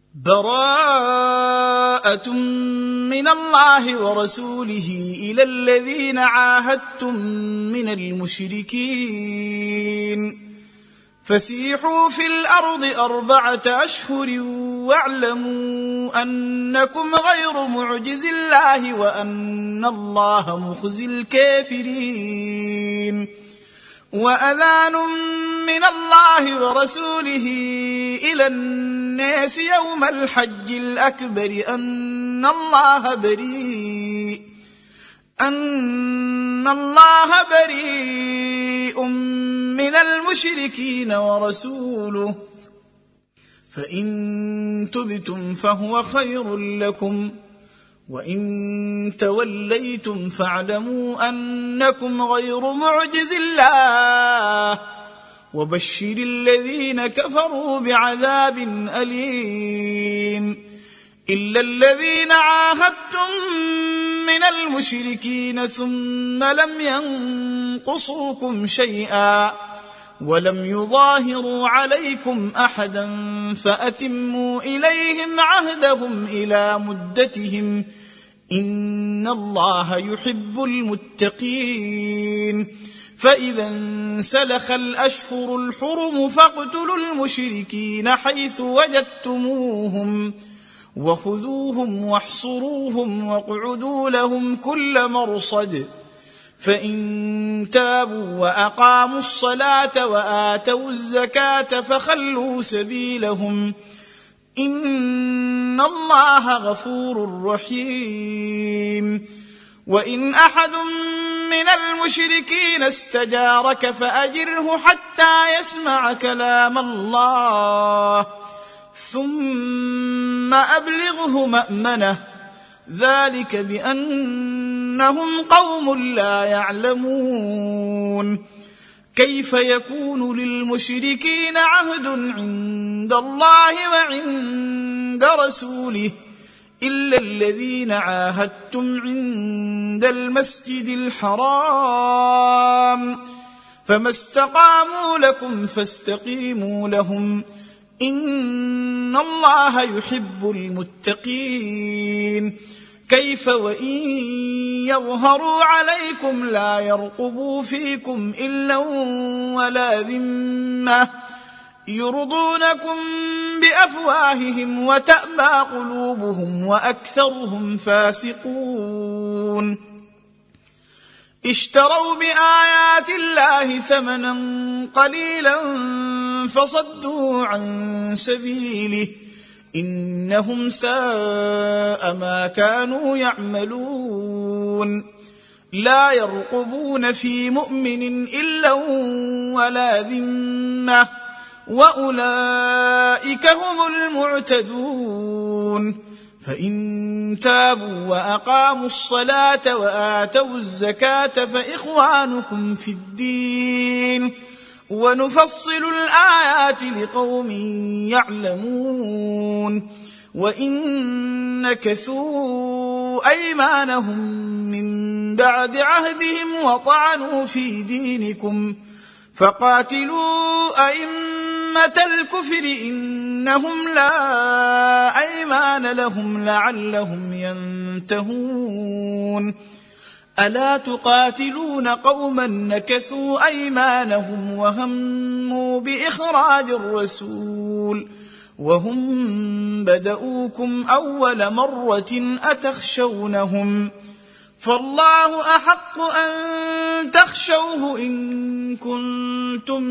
براءة من الله ورسوله إلى الذين عاهدتم من المشركين فسيحوا في الأرض 4 أشهر واعلموا أنكم غير معجز الله وأن الله مخزي الكافرين وأذان من الله ورسوله إلى الناس يوم الحج الأكبر أن الله بريء من المشركين ورسوله فإن تبتم فهو خير لكم وإن توليتم فاعلموا أنكم غير معجز الله وبشر الذين كفروا بعذاب أليم إلا الذين عاهدتم من المشركين ثم لم ينقصوكم شيئا ولم يظاهروا عليكم أحدا فأتموا إليهم عهدهم إلى مدتهم إن الله يحب المتقين فإذا انسلخ الأشهر الحرم فاقتلوا المشركين حيث وجدتموهم وخذوهم واحصروهم واقعدوا لهم كل مرصد فإن تابوا وأقاموا الصلاة وآتوا الزكاة فخلوا سبيلهم إن الله غفور رحيم وإن أحد من المشركين استجارك فأجره حتى يسمع كلام الله ثم أبلغه مأمنه ذلك بأنهم قوم لا يعلمون كيف يكون للمشركين عهد عند الله وعند رسوله إلا الذين عاهدتم عند المسجد الحرام فما استقاموا لكم فاستقيموا لهم إن الله يحب المتقين كيف وإن يظهروا عليكم لا يرقبوا فيكم إلا ولا ذمة يرضونكم بأفواههم وتأبى قلوبهم وأكثرهم فاسقون اشتروا بآيات الله ثمنا قليلا فصدوا عن سبيله إنهم ساء ما كانوا يعملون لا يرقبون في مؤمن إلا ولا ذمة وأولئك هم المعتدون فإن تابوا وأقاموا الصلاة وآتوا الزكاة فإخوانكم في الدين ونفصل الآيات لقوم يعلمون وإن نكثوا أيمانهم من بعد عهدهم وطعنوا في دينكم فقاتلوا أئمة الكفر إنهم لا أيمان لهم لعلهم ينتهون ألا تقاتلون قوما نكثوا أيمانهم وهموا بإخراج الرسول وهم بدؤوكم أول مرة أتخشونهم فالله أحق أن تخشوه إن كنتم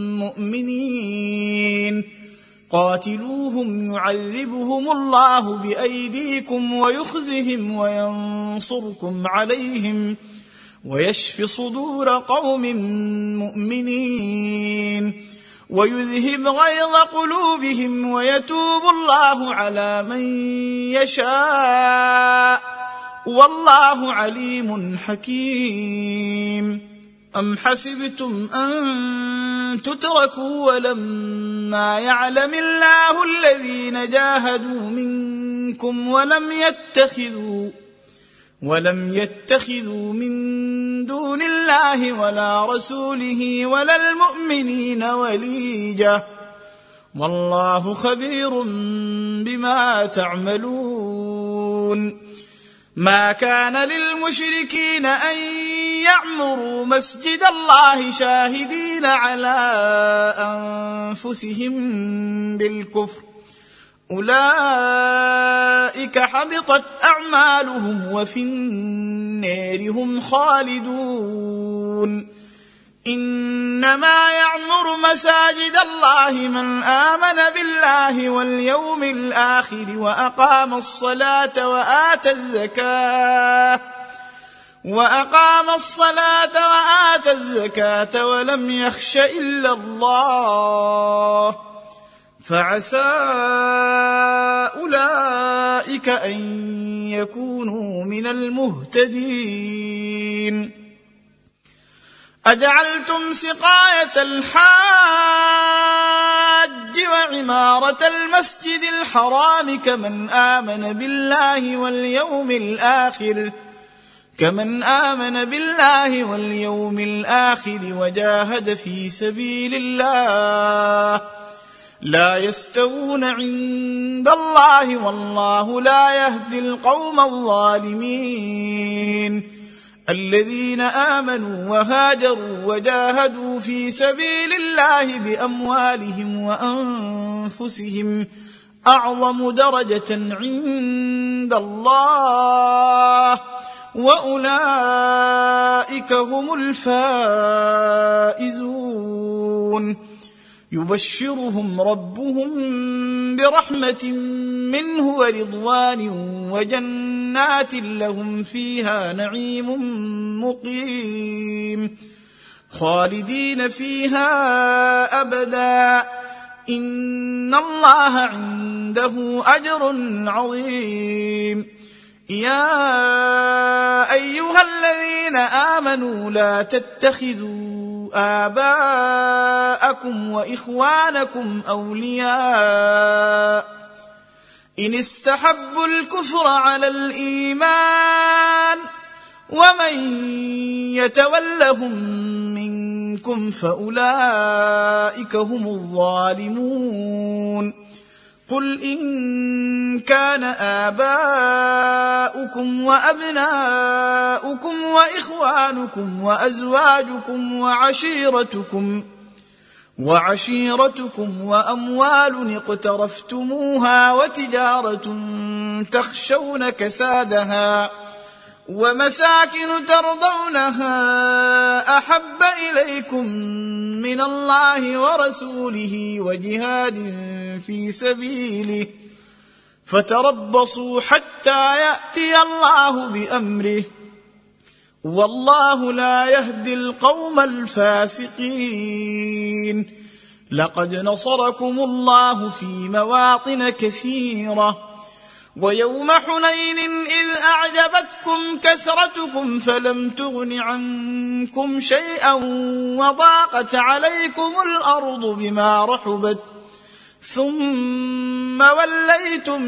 مؤمنين قاتلوهم يعذبهم الله بأيديكم ويخزهم وينصركم عليهم ويشف صدور قوم مؤمنين ويذهب غيظ قلوبهم ويتوب الله على من يشاء والله عليم حكيم أم حسبتم أن تتركوا ولما يعلم الله الذين جاهدوا منكم ولم يتخذوا من دون الله ولا رسوله ولا المؤمنين وليجة والله خبير بما تعملون. ما كان للمشركين أن يعمروا مسجد الله شاهدين على أنفسهم بالكفر، أولئك حبطت أعمالهم وفي النار هم خالدون. إنما يعمر مساجد الله من آمن بالله واليوم الآخر وأقام الصلاة وآتى الزكاة ولم يخش إلا الله، فعسى أولئك أن يكونوا من المهتدين. أجعلتم سقاية الحاج وعمارة المسجد الحرام كمن آمن بالله واليوم الآخر وجاهد في سبيل الله، لا يستوون عند الله والله لا يهدي القوم الظالمين. الذين آمنوا وهاجروا وجاهدوا في سبيل الله بأموالهم وأنفسهم أعظم درجة عند الله، وأولئك هم الفائزون. يبشرهم ربهم برحمة منه ورضوان وجنات لهم فيها نعيم مقيم خالدين فيها أبدا، إن الله عنده أجر عظيم. يا أيها الذين آمنوا لا تتخذوا آباءكم وإخوانكم أولياء إن استحبوا الكفر على الإيمان، ومن يتولهم منكم فأولئك هم الظالمون. قل إن كان آباؤكم وأبناؤكم وإخوانكم وأزواجكم وعشيرتكم وأموال اقترفتموها وتجارة تخشون كسادها ومساكن ترضونها أحب إليكم من الله ورسوله وجهاد في سبيله فتربصوا حتى يأتي الله بأمره، والله لا يهدي القوم الفاسقين. لقد نصركم الله في مواطن كثيرة، ويوم حنين إذ أعجبتكم كثرتكم فلم تغن عنكم شيئا وضاقت عليكم الأرض بما رحبت ثم وليتم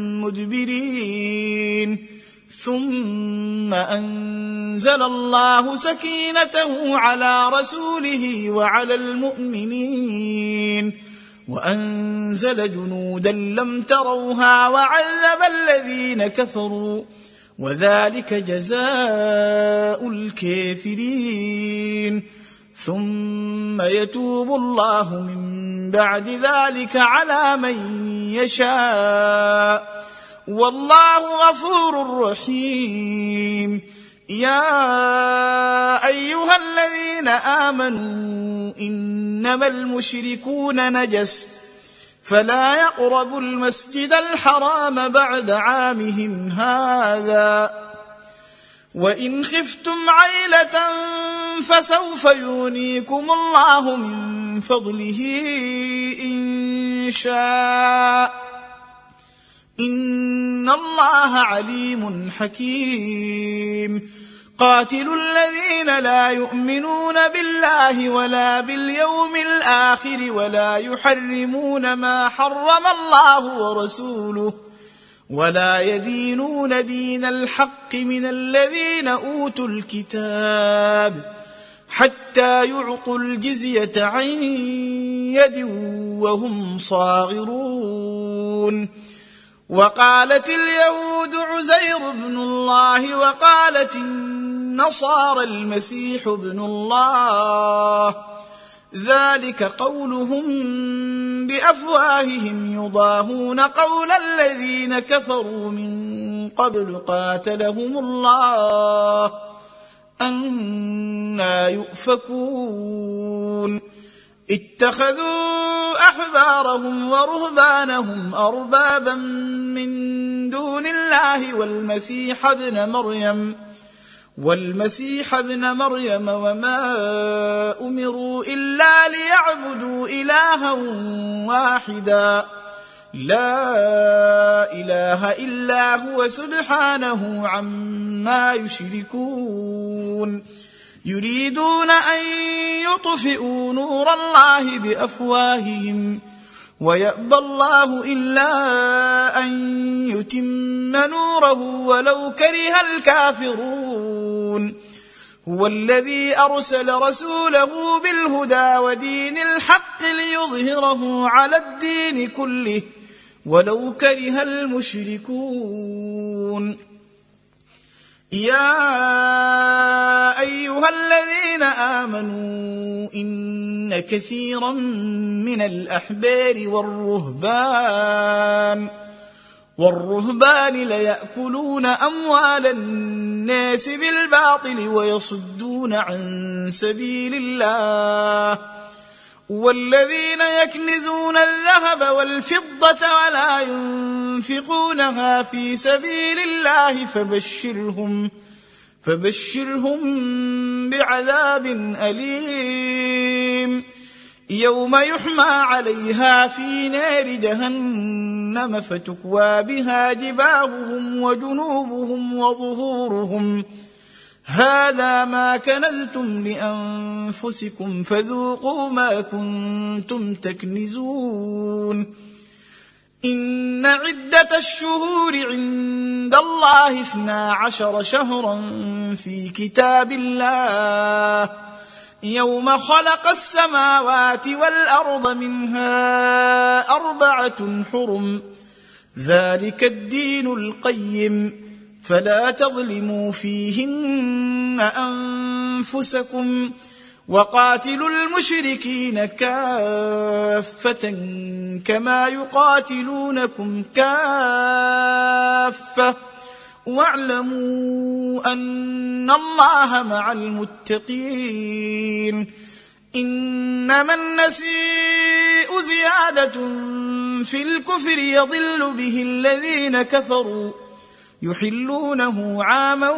مدبرين. ثم أنزل الله سكينته على رسوله وعلى المؤمنين وأنزل جنودا لم تروها وعذب الذين كفروا، وذلك جزاء الكافرين. ثم يتوب الله من بعد ذلك على من يشاء، والله غفور رحيم. يا أيها الذين آمنوا إنما المشركون نجس فلا يقربوا المسجد الحرام بعد عامهم هذا، وإن خفتم عيلة فسوف يغنيكم الله من فضله إن شاء، إن الله عليم حكيم. قاتلوا الذين لا يؤمنون بالله ولا باليوم الآخر ولا يحرمون ما حرم الله ورسوله ولا يدينون دين الحق من الذين أوتوا الكتاب حتى يعطوا الجزية عن يد وهم صاغرون. وقالت اليهود عزير بن الله وقالت النصارى المسيح ابن الله، ذلك قولهم بأفواههم يضاهون قول الذين كفروا من قبل قاتلهم الله أنى يؤفكون. اتخذوا أحبارهم ورهبانهم أربابا من دون الله والمسيح ابن مريم وما أمروا إلا ليعبدوا إلها واحدا لا إله إلا هو سبحانه عما يشركون. يريدون أن يطفئوا نور الله بأفواههم ويأبى الله إلا أن يتم نوره ولو كره الكافرون. هو الذي أرسل رسوله بالهدى ودين الحق ليظهره على الدين كله ولو كره المشركون. يا أيها الذين آمنوا إن كثيرا من الأحبار والرهبان ليأكلون أموال الناس بالباطل ويصدون عن سبيل الله. والذين يكنزون الذهب والفضة ولا ينفقونها في سبيل الله فبشرهم بعذاب أليم يوم يحمى عليها في نار جهنم فتكوى بها جباههم وجنوبهم وظهورهم هذا ما كنزتم لأنفسكم فذوقوا ما كنتم تكنزون. إن عدة الشهور عند الله 12 شهرا في كتاب الله يوم خلق السماوات والأرض منها 4 حرم ذلك الدين القيم فلا تظلموا فيهن أنفسكم وقاتلوا المشركين كافة كما يقاتلونكم كافة واعلموا أن الله مع المتقين. إنما النسيء زيادة في الكفر يضل به الذين كفروا يحلونه عاما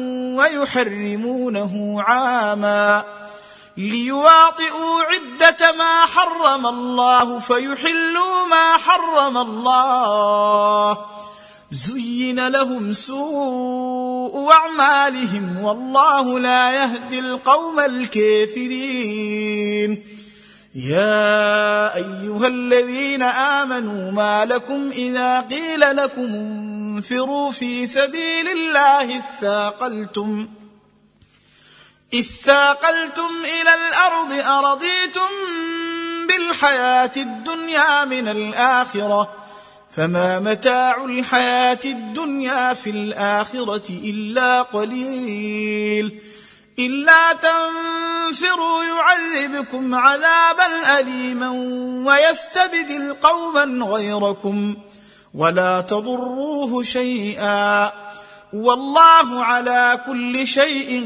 ويحرمونه عاما ليواطئوا عدة ما حرم الله فيحلوا ما حرم الله زين لهم سوء أعمالهم والله لا يهدي القوم الكافرين. يا أيها الذين آمنوا ما لكم إذا قيل لكم انفروا في سبيل الله اثاقلتم إلى الأرض أرضيتم بالحياة الدنيا من الآخرة فما متاع الحياة الدنيا في الآخرة إلا قليل. إلا تنفروا يعذبكم عذابا أليما ويستبدل قوما غيركم ولا تضروه شيئا والله على كل شيء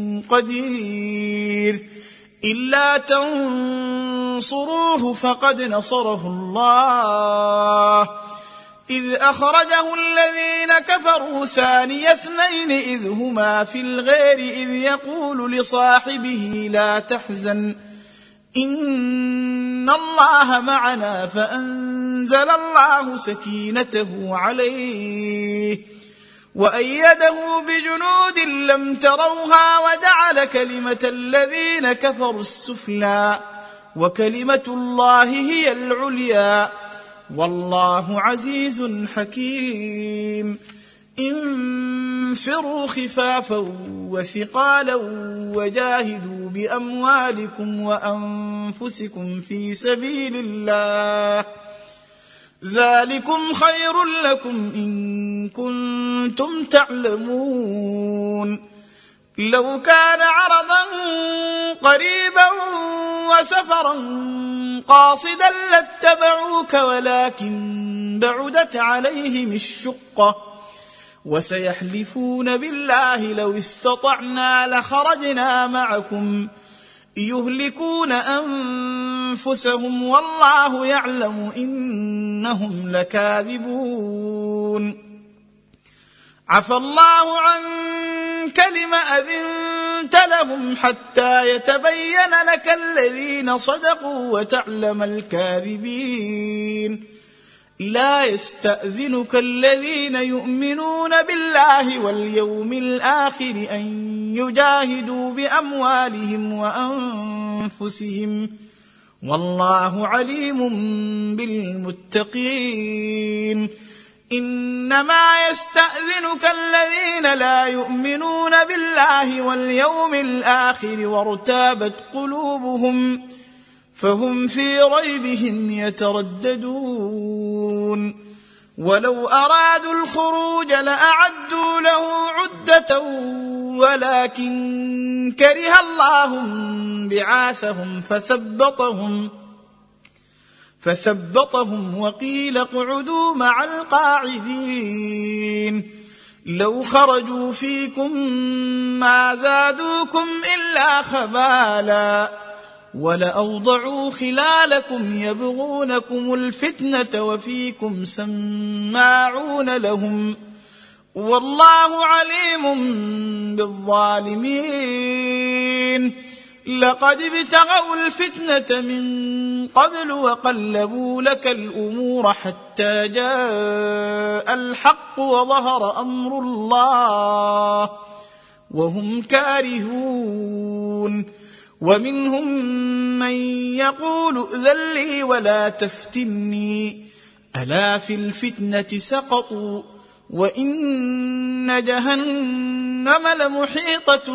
قدير. إلا تنصروه فقد نصره الله إذ أخرجه الذين كفروا ثاني اثنين إذ هما في الغار إذ يقول لصاحبه لا تحزن إن الله معنا فأنزل الله سكينته عليه وأيده بجنود لم تروها وجعل كلمة الذين كفروا السفلى وكلمة الله هي العليا والله عزيز حكيم. انفروا خفافا وثقالا وجاهدوا بأموالكم وأنفسكم في سبيل الله، ذلكم خير لكم إن كنتم تعلمون. لو كان عرضا قريبا وسفرا قاصدا لاتبعوك ولكن بعدت عليهم الشقة، وسيحلفون بالله لو استطعنا لخرجنا معكم يهلكون أنفسهم والله يعلم إنهم لكاذبون. عفى الله عنك لم أذنت لهم حتى يتبين لك الذين صدقوا وتعلم الكاذبين. لا يستأذنك الذين يؤمنون بالله واليوم الآخر أن يجاهدوا بأموالهم وأنفسهم والله عليم بالمتقين. إنما يستأذنك الذين لا يؤمنون بالله واليوم الآخر وارتابت قلوبهم فهم في ريبهم يترددون. ولو أرادوا الخروج لأعدوا له عدة ولكن كره الله بعاثهم فثبطهم وقيل اقعدوا مع القاعدين. لو خرجوا فيكم ما زادوكم إلا خبالا ولأوضعوا خلالكم يبغونكم الفتنة وفيكم سماعون لهم والله عليم بالظالمين. لقد ابتغوا الفتنة من قبل وقلبوا لك الأمور حتى جاء الحق وظهر أمر الله وهم كارهون. ومنهم من يقول ائذن لي ولا تفتني ألا في الفتنة سقطوا وإن جهنم لمحيطة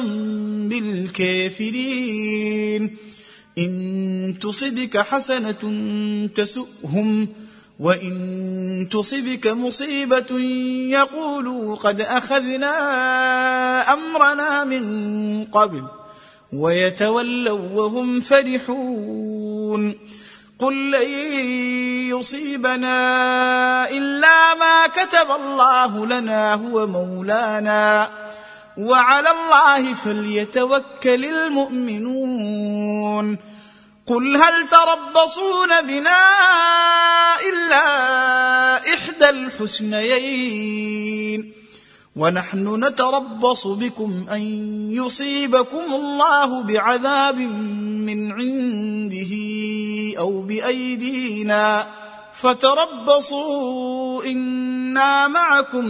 بالكافرين. إن تصبك حسنة تسؤهم وإن تصبك مصيبة يقولوا قد أخذنا أمرنا من قبل ويتولوا وهم فرحون. قل لن يصيبنا إلا ما كتب الله لنا هو مولانا وعلى الله فليتوكل المؤمنون. قل هل تربصون بنا إلا إحدى الحسنيين ونحن نتربص بكم أن يصيبكم الله بعذاب من عنده أو بأيدينا فتربصوا إنا معكم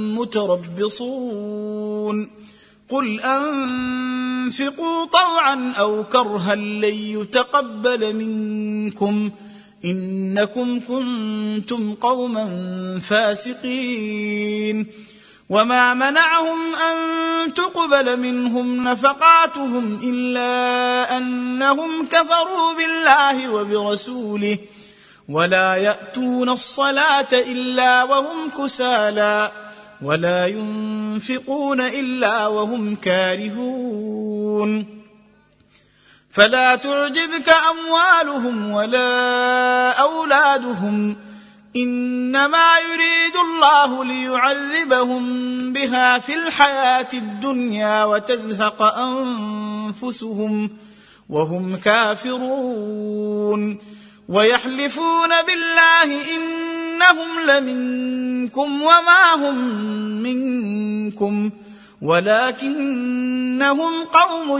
متربصون. قل أنفقوا طوعا أو كرها لن يتقبل منكم إنكم كنتم قوما فاسقين. وما منعهم أن تقبل منهم نفقاتهم إلا أنهم كفروا بالله وبرسوله ولا يأتون الصلاة إلا وهم كسالى ولا ينفقون إلا وهم كارهون. فلا تعجبك أموالهم ولا أولادهم إنما يريد الله ليعذبهم بها في الحياة الدنيا وتزهق أنفسهم وهم كافرون. ويحلفون بالله إنهم لمنكم وما هم منكم ولكنهم قوم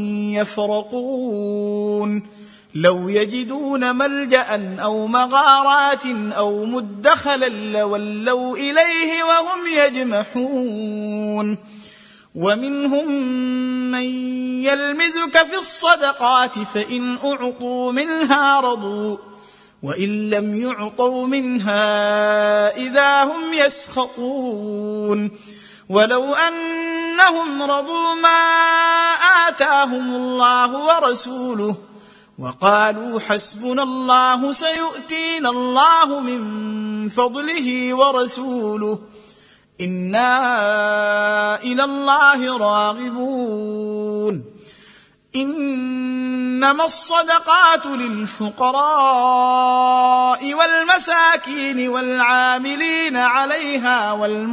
يفرقون. لو يجدون ملجأ أو مغارات أو مدخلا لولوا إليه وهم يجمحون. ومنهم من يلمزك في الصدقات فإن أعطوا منها رضوا وإن لم يعطوا منها إذا هم يسخطون. ولو أن أنهم رضوا ما آتاهم الله ورسوله وقالوا حسبنا الله سيؤتينا الله من فضله ورسوله إنا إلى الله راغبون. إنما الصدقات للفقراء والمساكين والعاملين عليها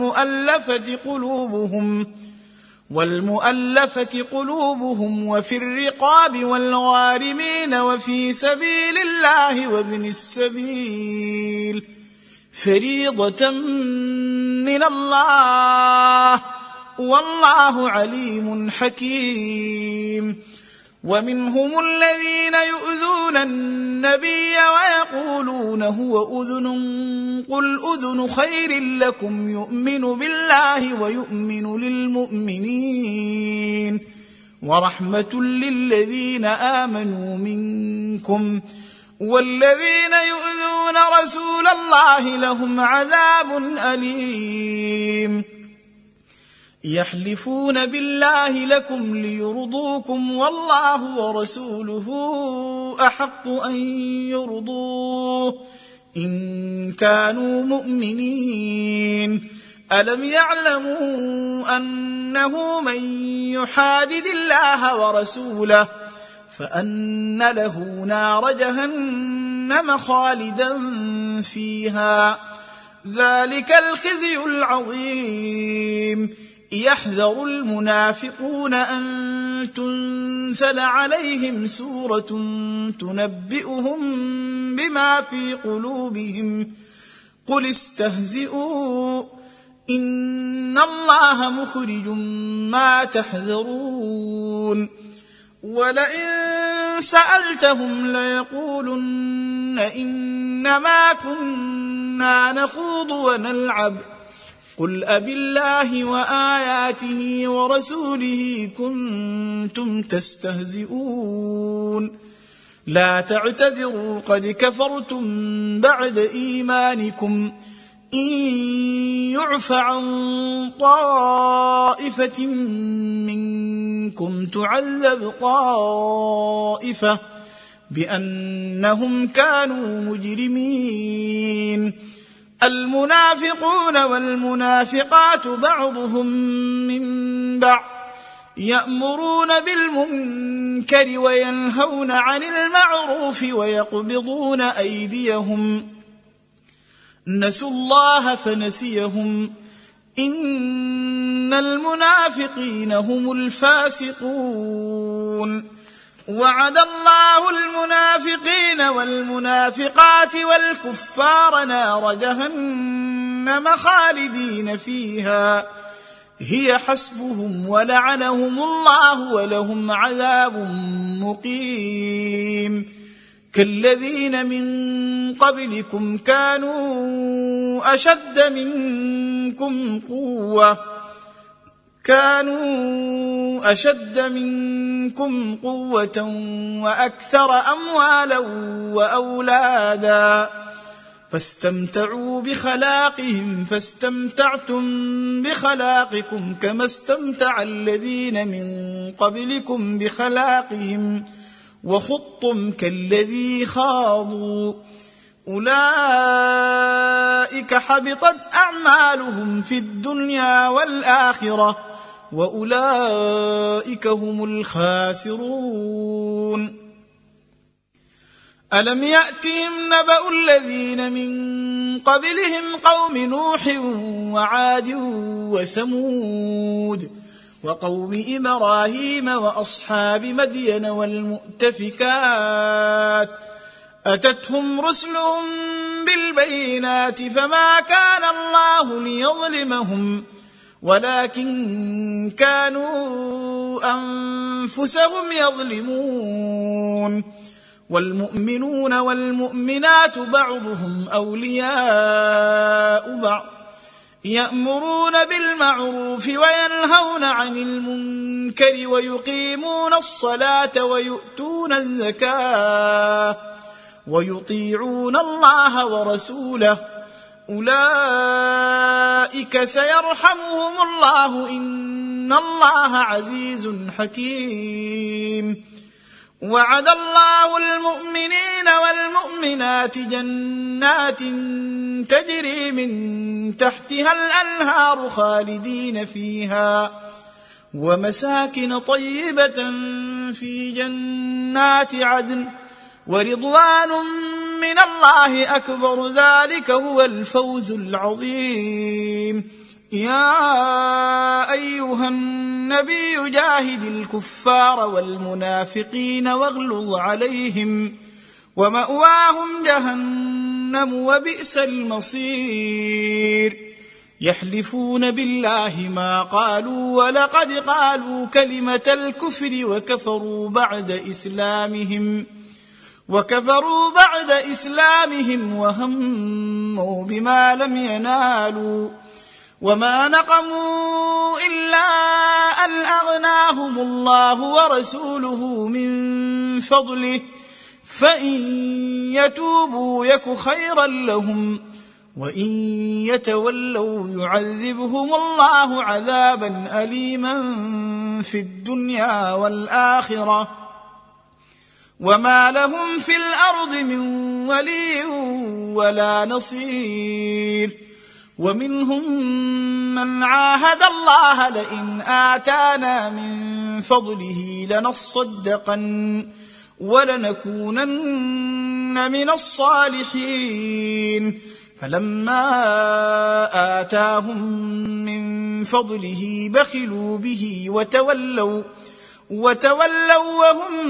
والمؤلفة قلوبهم وفي الرقاب والغارمين وفي سبيل الله وابن السبيل فريضة من الله والله عليم حكيم. ومنهم الذين يؤذون النبي ويقولون هو أذن قل أذن خير لكم يؤمن بالله ويؤمن للمؤمنين ورحمة للذين آمنوا منكم والذين يؤذون رسول الله لهم عذاب أليم. يحلفون بالله لكم ليرضوكم والله ورسوله أحق أن يرضوه إن كانوا مؤمنين. ألم يعلموا أنه من يحادد الله ورسوله فأن له نار جهنم خالدا فيها ذلك الخزي العظيم. يحذر المنافقون أن تنزل عليهم سورة تنبئهم بما في قلوبهم قل استهزئوا إن الله مخرج ما تحذرون. ولئن سألتهم ليقولن إنما كنا نخوض ونلعب قل أبالله وآياته ورسوله كنتم تستهزئون لا تعتذروا قد كفرتم بعد إيمانكم إن يعف عن طائفة منكم تعذب طائفة بأنهم كانوا مجرمين. المنافقون والمنافقات بعضهم من بعض يأمرون بالمنكر وينهون عن المعروف ويقبضون أيديهم نسوا الله فنسيهم إن المنافقين هم الفاسقون. وعد الله المنافقين والمنافقات والكفار نار جهنم خالدين فيها هي حسبهم ولعنهم الله ولهم عذاب مقيم. كالذين من قبلكم كانوا أشد منكم قوة وأكثر أموالا وأولادا فاستمتعوا بخلاقهم فاستمتعتم بخلاقكم كما استمتع الذين من قبلكم بخلاقهم وخضتم كالذي خاضوا أولئك حبطت أعمالهم في الدنيا والآخرة وأولئك هم الخاسرون. ألم يأتهم نبأ الذين من قبلهم قوم نوح وعاد وثمود وقوم إبراهيم وأصحاب مدين والمؤتفكات أتتهم رسلهم بالبينات فما كان الله ليظلمهم ولكن كانوا أنفسهم يظلمون. والمؤمنون والمؤمنات بعضهم أولياء بعض يأمرون بالمعروف وينهون عن المنكر ويقيمون الصلاة ويؤتون الزكاة ويطيعون الله ورسوله أولئك سيرحمهم الله إن أن الله عزيز حكيم. وعد الله المؤمنين والمؤمنات جنات تجري من تحتها الأنهار خالدين فيها ومساكن طيبة في جنات عدن ورضوان من الله أكبر، ذلك هو الفوز العظيم. يا أيها النبي جاهد الكفار والمنافقين واغلظ عليهم ومأواهم جهنم وبئس المصير. يحلفون بالله ما قالوا ولقد قالوا كلمة الكفر وكفروا بعد إسلامهم وهموا بما لم ينالوا وما نقموا إلا أن أغناهم الله ورسوله من فضله فإن يتوبوا يك خيرا لهم وإن يتولوا يعذبهم الله عذابا أليما في الدنيا والآخرة وما لهم في الأرض من ولي ولا نصير. ومنهم من عاهد الله لئن آتانا من فضله لنصدقن ولنكونن من الصالحين، فلما آتاهم من فضله بخلوا به وتولوا وهم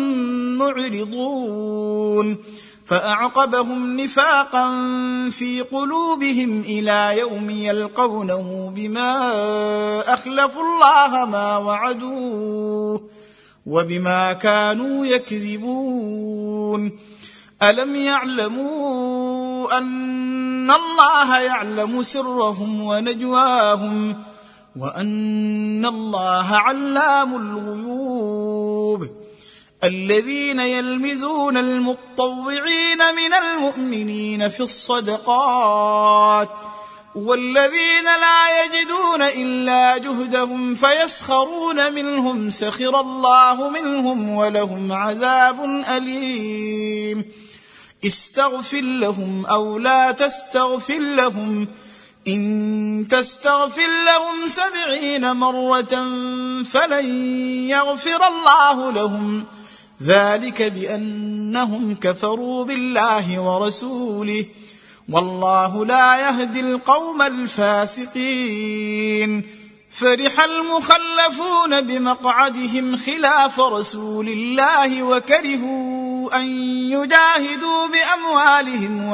معرضون، فأعقبهم نفاقا في قلوبهم إلى يوم يلقونه بما أخلفوا الله ما وعدوه وبما كانوا يكذبون. ألم يعلموا أن الله يعلم سرهم ونجواهم وأن الله علام الغيوب. الذين يلمزون المطوعين من المؤمنين في الصدقات والذين لا يجدون إلا جهدهم فيسخرون منهم سخر الله منهم ولهم عذاب أليم. استغفر لهم أو لا تستغفر لهم إن تستغفر لهم 70 مرة فلن يغفر الله لهم، ذلك بأنهم كفروا بالله ورسوله والله لا يهدي القوم الفاسقين. فرح المخلفون بمقعدهم خلاف رسول الله وكرهوا أن يجاهدوا بأموالهم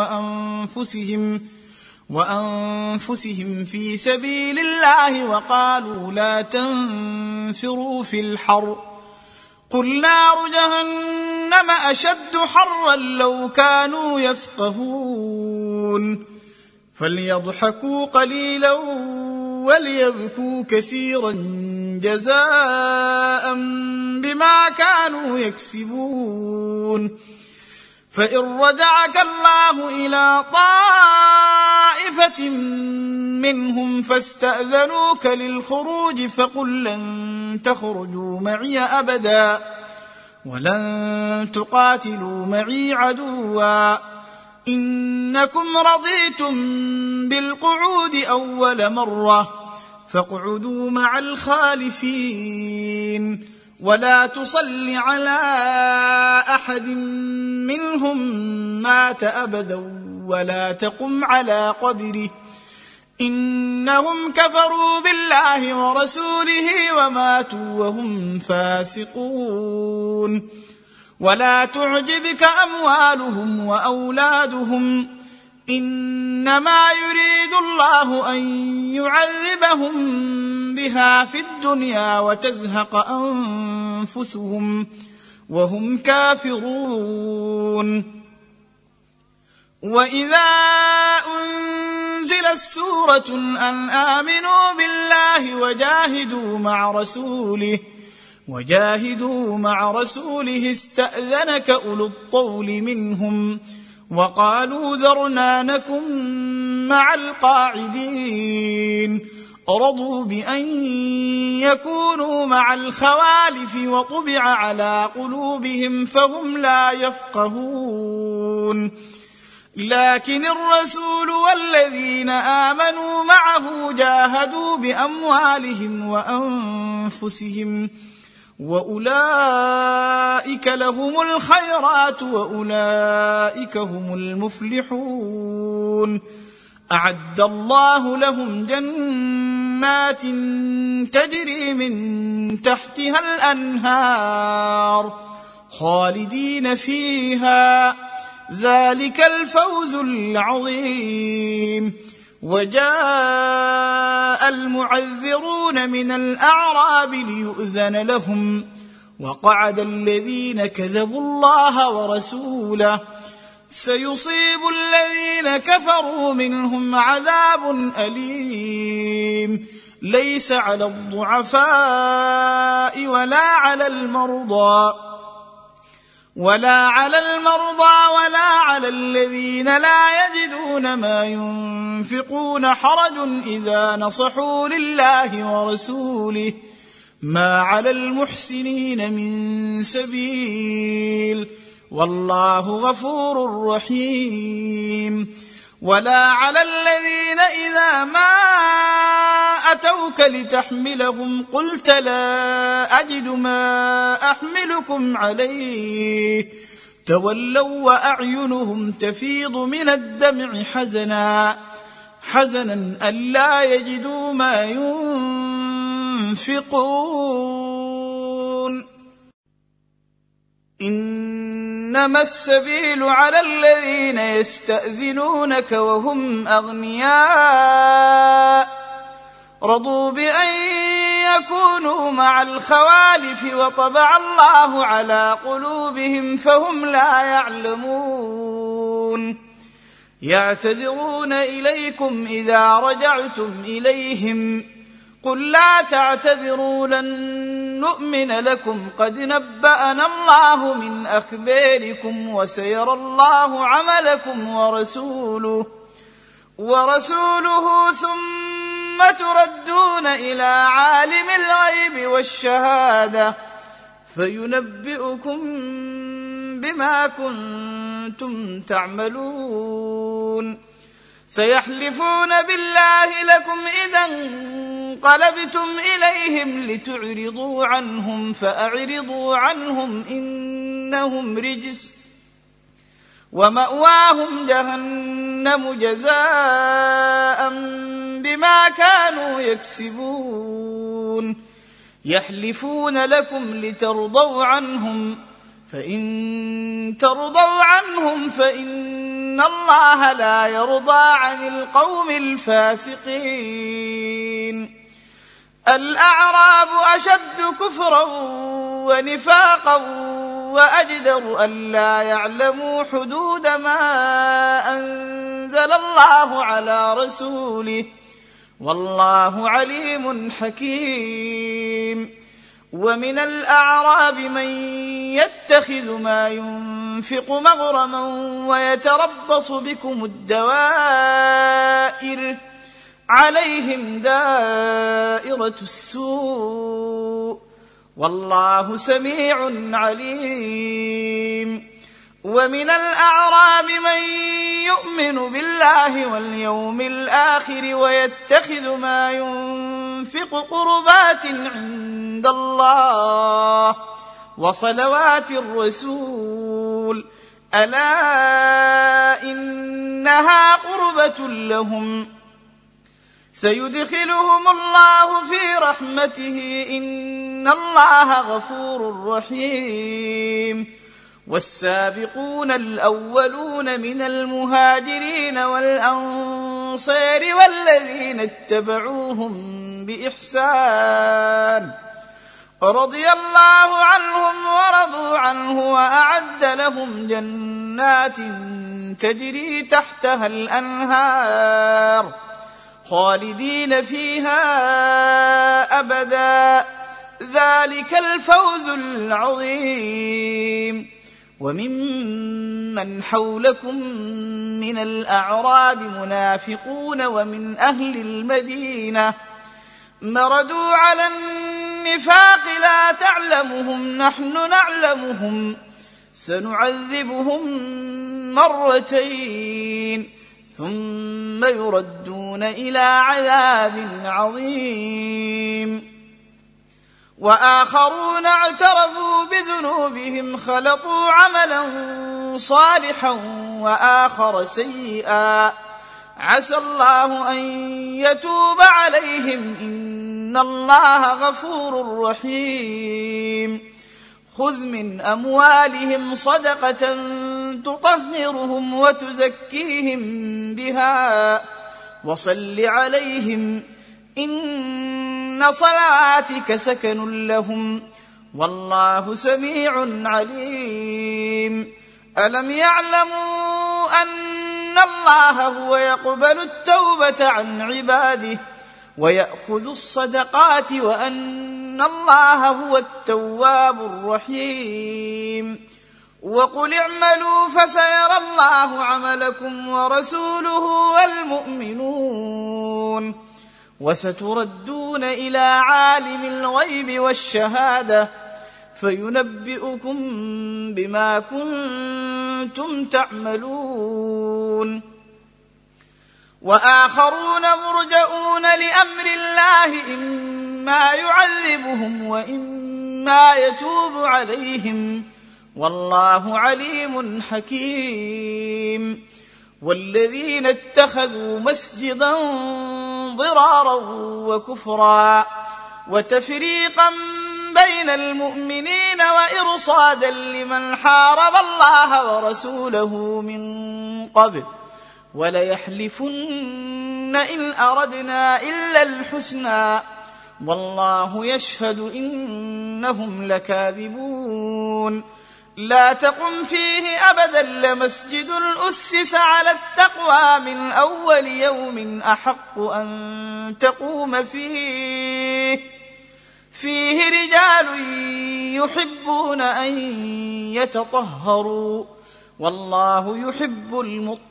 وأنفسهم في سبيل الله وقالوا لا تنفروا في الحر قل نار جهنم أشد حرا لو كانوا يفقهون. فليضحكوا قليلا وليبكوا كثيرا جزاء بما كانوا يكسبون. فإن رجعك الله إلى طائفة منهم فاستأذنوك للخروج فقل لن تخرجوا معي أبدا ولن تقاتلوا معي عدوا إنكم رضيتم بالقعود أول مرة فاقعدوا مع الخالفين ولا تصل على أحد منهم مات أبدا ولا تقم على قبره إنهم كفروا بالله ورسوله وماتوا وهم فاسقون. ولا تعجبك أموالهم وأولادهم إنما يريد الله أن يعذبهم بها في الدنيا وتزهق أنفسهم وهم كافرون. وإذا أنزلت سورة أن آمنوا بالله وجاهدوا مع رسوله استأذنك أولو الطول منهم وقالوا ذرنا نكن مع القاعدين رضوا بأن يكونوا مع الخوالف وطبع على قلوبهم فهم لا يفقهون لكن الرسول والذين آمنوا معه جاهدوا بأموالهم وأنفسهم وأولئك لهم الخيرات وأولئك هم المفلحون أعد الله لهم جنات تجري من تحتها الأنهار خالدين فيها ذلك الفوز العظيم وجاء المعذرون من الأعراب ليؤذن لهم وقعد الذين كذبوا الله ورسوله سيصيب الذين كفروا منهم عذاب أليم ليس على الضعفاء ولا على المرضى ولا على الذين لا يجدون ما ينفقون حرج إذا نصحوا لله ورسوله ما على المحسنين من سبيل والله غفور رحيم ولا على الذين إذا ما أتوك لتحملهم قلت لا أجد ما أحملكم عليه تولوا وأعينهم تفيض من الدمع حزنا ألا يجدوا ما ينفقون إنما السبيل على الذين يستأذنونك وهم أغنياء رضوا بأن يكونوا مع الخوالف وطبع الله على قلوبهم فهم لا يعلمون يعتذرون إليكم إذا رجعتم إليهم قل لا تعتذروا لن نؤمن لكم قد نبأنا الله من أخباركم وسيرى الله عملكم ورسوله ثم تردون إلى عالم الغيب والشهادة فينبئكم بما كنتم تعملون سيحلفون بالله لكم إذا انقلبتم إليهم لتعرضوا عنهم فأعرضوا عنهم إنهم رجس ومأواهم جهنم جزاء بما كانوا يكسبون يحلفون لكم لترضوا عنهم فإن ترضوا عنهم فإن الله لا يرضى عن القوم الفاسقين الأعراب أشد كفرا ونفاقا وأجدر ألا يعلموا حدود ما أنزل الله على رسوله والله عليم حكيم ومن الأعراب من يتخذ ما ينفق مغرما ويتربص بكم الدوائر عليهم دائرة السوء والله سميع عليم ومن الأعراب من يؤمن بالله واليوم الآخر ويتخذ ما ينفق قربات عند الله وصلوات الرسول ألا إنها قربة لهم سيدخلهم الله في رحمته إن الله غفور رحيم والسابقون الأولون من المهاجرين والأنصار والذين اتبعوهم بإحسان رضي الله عنهم ورضوا عنه وأعد لهم جنات تجري تحتها الأنهار خالدين فيها أبدا ذلك الفوز العظيم وممن حولكم من الأعراب منافقون ومن أهل المدينة مردوا على النفاق لا تعلمهم نحن نعلمهم سنعذبهم مرتين ثم يردون إلى عذاب عظيم وآخرون اعترفوا بذنوبهم خلطوا عملا صالحا وآخر سيئا عسى الله أن يتوب عليهم إن الله غفور رحيم خذ من أموالهم صدقة تطهرهم وتزكيهم بها وصل عليهم إن صلاتك سكن لهم والله سميع عليم ألم يعلموا أن الله هو يقبل التوبة عن عباده ويأخذ الصدقات وأن الله هو التواب الرحيم وقل اعملوا فسيرى الله عملكم ورسوله والمؤمنون وستردون إلى عالم الغيب والشهادة فينبئكم بما كنتم تعملون وآخرون مرجئون لأمر الله إما يعذبهم وإما يتوب عليهم والله عليم حكيم والذين اتخذوا مسجدا ضرارا وكفرا وتفريقا بين المؤمنين وإرصادا لمن حارب الله ورسوله من قبل وليحلفن إن أردنا إلا الحسنى والله يشهد إنهم لكاذبون لا تقم فيه أبدا لمسجد أسس على التقوى من أول يوم أحق أن تقوم فيه رجال يحبون أن يتطهروا والله يحب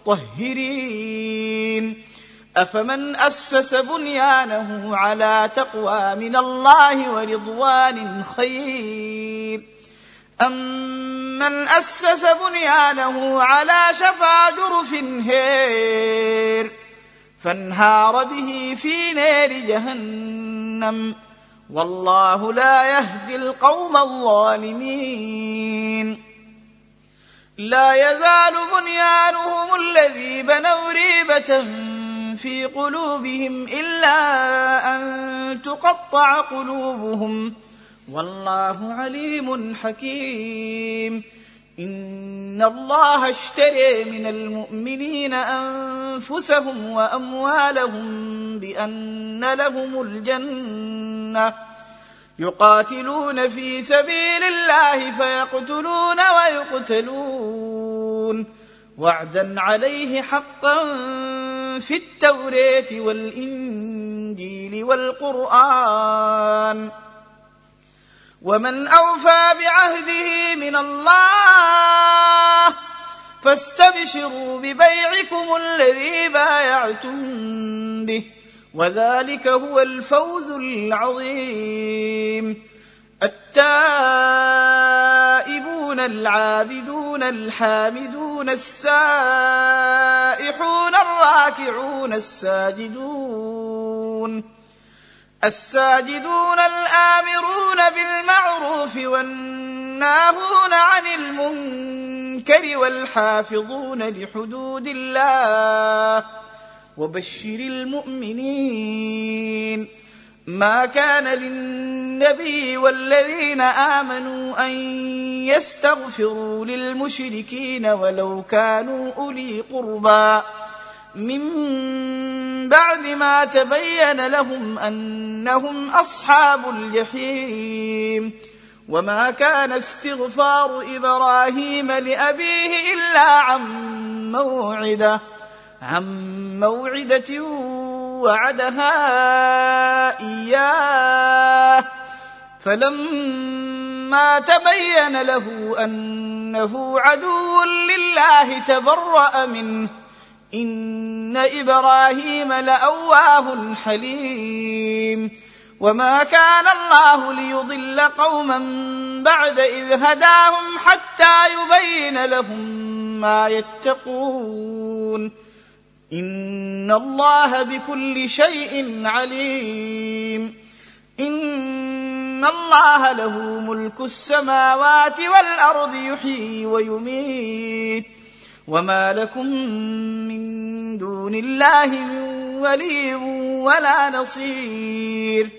المطهرين أفمن أسس بنيانه على تقوى من الله ورضوان خير أمن أسس بنيانه على شفا جرف هير فانهار به في نار جهنم والله لا يهدي القوم الظالمين لا يزال بنيانهم الذي بنوا ريبة في قلوبهم إلا أن تقطع قلوبهم والله عليم حكيم إن الله اشترى من المؤمنين أنفسهم وأموالهم بأن لهم الجنة يقاتلون في سبيل الله فيقتلون ويقتلون وعدا عليه حقا في التوراة والإنجيل والقرآن ومن أوفى بعهده من الله فاستبشروا ببيعكم الذي بايعتم به وذلك هو الفوز العظيم التائبون العابدون الحامدون السائحون الراكعون الساجدون الآمرون بالمعروف والناهون عن المنكر والحافظون لحدود الله وبشر المؤمنين ما كان للنبي والذين آمنوا أن يستغفروا للمشركين ولو كانوا أولي قربى من بعد ما تبين لهم أنهم أصحاب الجحيم وما كان استغفار إبراهيم لأبيه إلا عن موعدة وعدها إياه فلما تبين له أنه عدو لله تبرأ منه إن إبراهيم لأواه حليم وما كان الله ليضل قوما بعد إذ هداهم حتى يبين لهم ما يتقون إن الله بكل شيء عليم إن الله له ملك السماوات والأرض يحيي ويميت وما لكم من دون الله من ولي ولا نصير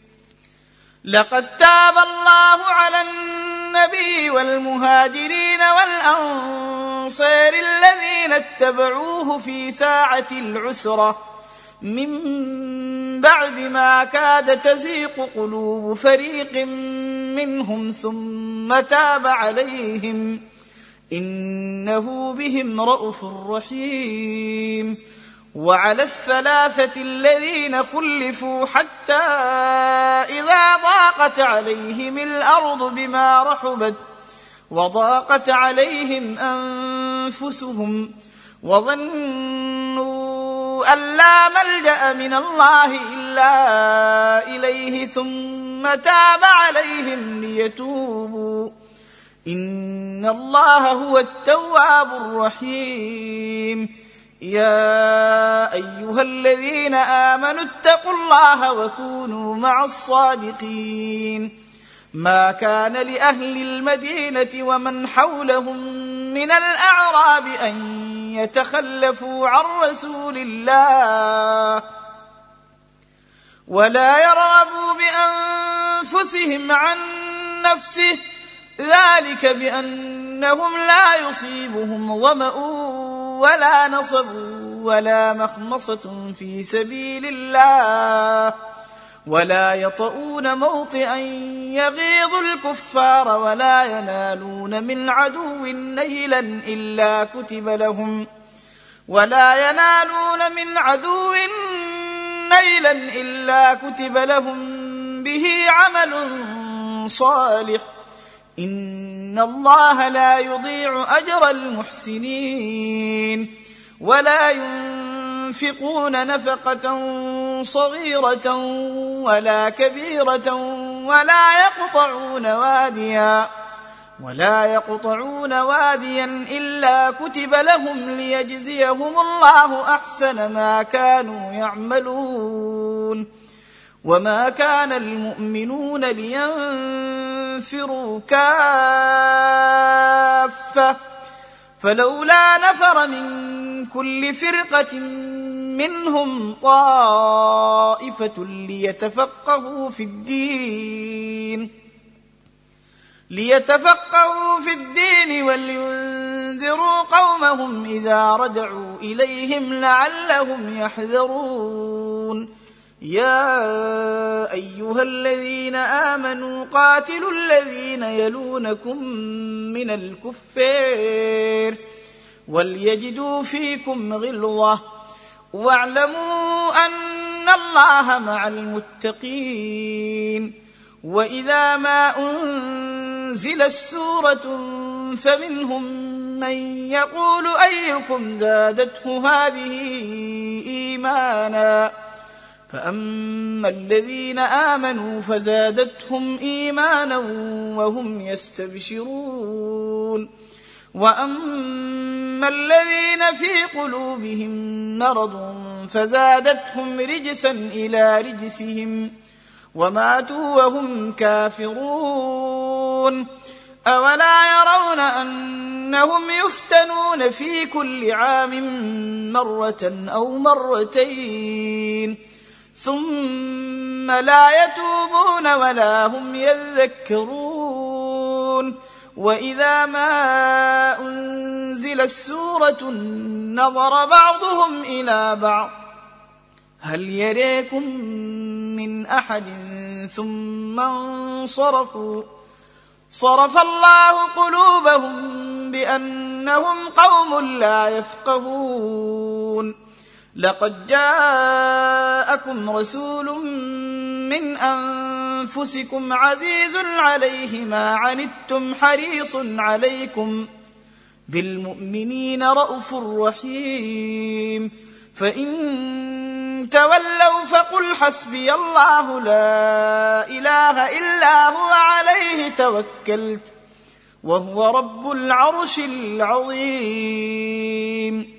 لقد تاب الله على النبي والمهاجرين والأنصار الذين اتبعوه في ساعة العسرة من بعد ما كاد تزيغ قلوب فريق منهم ثم تاب عليهم إنه بهم رءوف رحيم وعلى الثلاثة الذين خلفوا حتى إذا ضاقت عليهم الأرض بما رحبت وضاقت عليهم أنفسهم وظنوا أن لا ملجأ من الله إلا إليه ثم تاب عليهم ليتوبوا إن الله هو التواب الرحيم يا أيها الذين آمنوا اتقوا الله وكونوا مع الصادقين ما كان لأهل المدينة ومن حولهم من الأعراب أن يتخلفوا عن رسول الله ولا يرغبوا بأنفسهم عن نفسه ذلك بأنهم لا يصيبهم ظمأ ولا نصب ولا مخمصة في سبيل الله ولا يطؤون موطئا يغيظ الكفار ولا ينالون من عدو نيلا إلا كتب لهم به عمل صالح إن الله لا يضيع أجر المحسنين ولا ينفقون نفقة صغيرة ولا كبيرة ولا يقطعون واديا إلا كتب لهم ليجزيهم الله أحسن ما كانوا يعملون وما كان المؤمنون لينفروا كافة فلولا نفر من كل فرقة منهم طائفة ليتفقهوا في الدين ولينذروا قومهم إذا رجعوا إليهم لعلهم يحذرون يا أيها الذين آمنوا قاتلوا الذين يلونكم من الكفار وليجدوا فيكم غلظة واعلموا أن الله مع المتقين وإذا ما أنزلت سورة فمنهم من يقول أيكم زادته هذه إيمانا فأما الذين آمنوا فزادتهم إيمانا وهم يستبشرون وأما الذين في قلوبهم مرض فزادتهم رجسا إلى رجسهم وماتوا وهم كافرون أولا يرون أنهم يفتنون في كل عام مرة أو مرتين ثم لا يتوبون ولا هم يذكرون وإذا ما أنزلت سورة نظر بعضهم إلى بعض هل يريكم من أحد ثم انصرفوا صرف الله قلوبهم بأنهم قوم لا يفقهون لقد جاءكم رسول من أنفسكم عزيز عليه ما عنتم حريص عليكم بالمؤمنين رءوف رحيم فإن تولوا فقل فقل حسبي الله لا إله إلا هو عليه توكلت وهو رب العرش العظيم.